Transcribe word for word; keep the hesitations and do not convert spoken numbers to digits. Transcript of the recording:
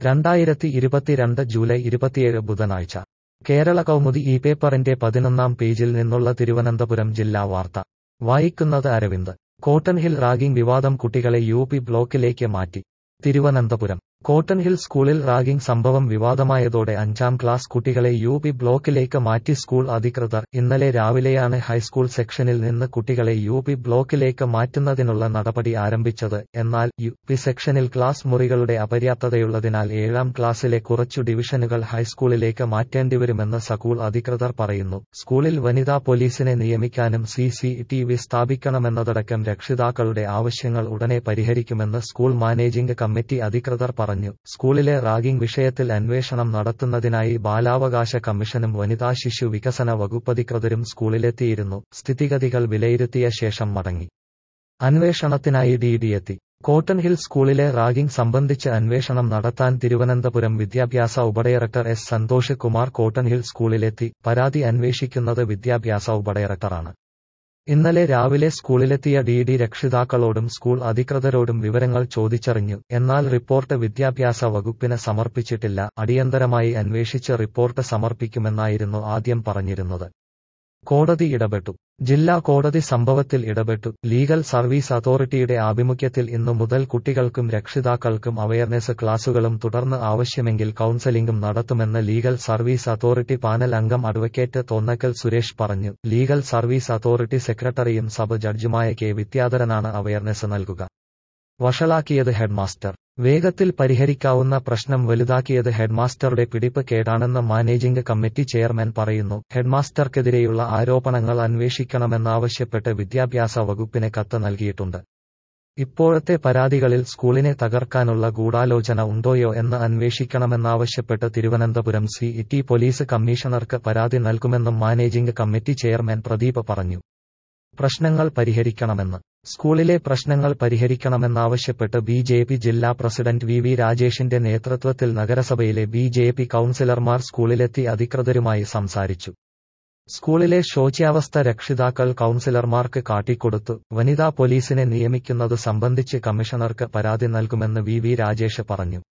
രണ്ടായിരത്തി ഇരുപത്തിരണ്ട് ജൂലൈ ഇരുപത്തിയേഴ് ബുധനാഴ്ച കേരള കൗമുദി ഈ പേപ്പറിന്റെ പതിനൊന്നാം പേജിൽ നിന്നുള്ള തിരുവനന്തപുരം ജില്ലാ വാർത്ത വായിക്കുന്നത് അരവിന്ദ്. കോട്ടൺ ഹിൽ റാഗിംഗ് വിവാദം കുട്ടികളെ യു പി ബ്ലോക്കിലേക്ക് മാറ്റി. തിരുവനന്തപുരം കോട്ടൺ ഹിൽ സ്കൂളിൽ റാഗിംഗ് സംഭവം വിവാദമായതോടെ അഞ്ചാം ക്ലാസ് കുട്ടികളെ യു പി ബ്ലോക്കിലേക്ക് മാറ്റി സ്കൂൾ അധികൃതർ. ഇന്നലെ രാവിലെയാണ് ഹൈസ്കൂൾ സെക്ഷനിൽ നിന്ന് കുട്ടികളെ യു പി ബ്ലോക്കിലേക്ക് മാറ്റുന്നതിനുള്ള നടപടി ആരംഭിച്ചത്. എന്നാൽ യു പി സെക്ഷനിൽ ക്ലാസ് മുറികളുടെ അപര്യാപ്തതയുള്ളതിനാൽ ഏഴാം ക്ലാസ്സിലെ കുറച്ചു ഡിവിഷനുകൾ ഹൈസ്കൂളിലേക്ക് മാറ്റേണ്ടിവരുമെന്ന് സ്കൂൾ അധികൃതർ പറയുന്നു. സ്കൂളിൽ വനിതാ പോലീസിനെ നിയമിക്കാനും സി സി ടി വി സ്ഥാപിക്കണമെന്നതടക്കം രക്ഷിതാക്കളുടെ ആവശ്യങ്ങൾ ഉടനെ പരിഹരിക്കുമെന്ന് സ്കൂൾ മാനേജിംഗ് കമ്മിറ്റി അധികൃതർ പറഞ്ഞു. സ്കൂളിലെ റാഗിംഗ് വിഷയത്തിൽ അന്വേഷണം നടത്തുന്നതിനായി ബാലാവകാശ കമ്മീഷനും വനിതാ ശിശു വികസന വകുപ്പധികൃതരും സ്കൂളിലെത്തിയിരുന്നു. സ്ഥിതിഗതികൾ വിലയിരുത്തിയ ശേഷം മടങ്ങി. അന്വേഷണത്തിനായി ഡി ഡി എത്തി. കോട്ടൺ ഹിൽ സ്കൂളിലെ റാഗിംഗ് സംബന്ധിച്ച് അന്വേഷണം നടത്താൻ തിരുവനന്തപുരം വിദ്യാഭ്യാസ ഉപഡയറക്ടർ S Santhosh Kumar cotton hill സ്കൂളിലെത്തി. പരാതി അന്വേഷിക്കുന്നത് വിദ്യാഭ്യാസ ഉപഡയറക്ടറാണ്. ഇന്നലെ രാവിലെ സ്കൂളിലെത്തിയ ഡി ഡി രക്ഷിതാക്കളോടും സ്കൂൾ അധികൃതരോടും വിവരങ്ങൾ ചോദിച്ചറിഞ്ഞു. എന്നാൽ റിപ്പോർട്ട് വിദ്യാഭ്യാസ വകുപ്പിന് സമർപ്പിച്ചിട്ടില്ല. അടിയന്തരമായി അന്വേഷിച്ച് റിപ്പോർട്ട് സമർപ്പിക്കുമെന്നായിരുന്നു ആദ്യം പറഞ്ഞിരുന്നത്. കോടതി ഇടപെട്ടു. ജില്ലാ കോടതി സംഭവത്തിൽ ഇടപെട്ടു. ലീഗൽ സർവീസ് അതോറിറ്റിയുടെ ആഭിമുഖ്യത്തിൽ ഇന്നു മുതൽ കുട്ടികൾക്കും രക്ഷിതാക്കൾക്കും അവയർനെസ് ക്ലാസുകളും തുടർന്ന് ആവശ്യമെങ്കിൽ കൌൺസലിംഗും നടത്തുമെന്ന് ലീഗൽ സർവീസ് അതോറിറ്റി പാനൽ അംഗം അഡ്വക്കേറ്റ് തോന്നക്കൽ സുരേഷ് പറഞ്ഞു. ലീഗൽ സർവീസ് അതോറിറ്റി സെക്രട്ടറിയും സബ് ജഡ്ജുമായ കെ വിദ്യാധരനാണ് അവയർനെസ് നൽകുക. വഷളാക്കിയത് ഹെഡ്മാസ്റ്റർ. വേഗത്തിൽ പരിഹരിക്കാവുന്ന പ്രശ്നം വലുതാക്കിയത് ഹെഡ്മാസ്റ്ററുടെ പിടിപ്പ് കേടാണെന്ന് മാനേജിംഗ് കമ്മിറ്റി ചെയർമാൻ പറയുന്നു. ഹെഡ്മാസ്റ്റർക്കെതിരെയുള്ള ആരോപണങ്ങൾ അന്വേഷിക്കണമെന്നാവശ്യപ്പെട്ട് വിദ്യാഭ്യാസ വകുപ്പിന് കത്ത് നൽകിയിട്ടുണ്ട്. ഇപ്പോഴത്തെ പരാതികളിൽ സ്കൂളിനെ തകർക്കാനുള്ള ഗൂഢാലോചന ഉണ്ടോയോ എന്ന് അന്വേഷിക്കണമെന്നാവശ്യപ്പെട്ട് തിരുവനന്തപുരം സി ടി പോലീസ് കമ്മീഷണർക്ക് പരാതി നൽകുമെന്നും മാനേജിംഗ് കമ്മിറ്റി ചെയർമാൻ പ്രദീപ് പറഞ്ഞു. പ്രശ്നങ്ങൾ പരിഹരിക്കണമെന്ന് സ്കൂളിലെ പ്രശ്നങ്ങൾ പരിഹരിക്കണമെന്നാവശ്യപ്പെട്ട് ബി ജെ പി ജില്ലാ പ്രസിഡന്റ് വി വി രാജേഷിന്റെ നേതൃത്വത്തിൽ നഗരസഭയിലെ ബി ജെ പി കൌൺസിലർമാർ സ്കൂളിലെത്തി അധികൃതരുമായി സംസാരിച്ചു. സ്കൂളിലെ ശോച്യാവസ്ഥ രക്ഷിതാക്കൾ കൌൺസിലർമാർക്ക് കാട്ടിക്കൊടുത്തു. വനിതാ പോലീസിനെ നിയമിക്കുന്നത് സംബന്ധിച്ച് കമ്മീഷണർക്ക് പരാതി നൽകുമെന്ന് വി വി രാജേഷ് പറഞ്ഞു.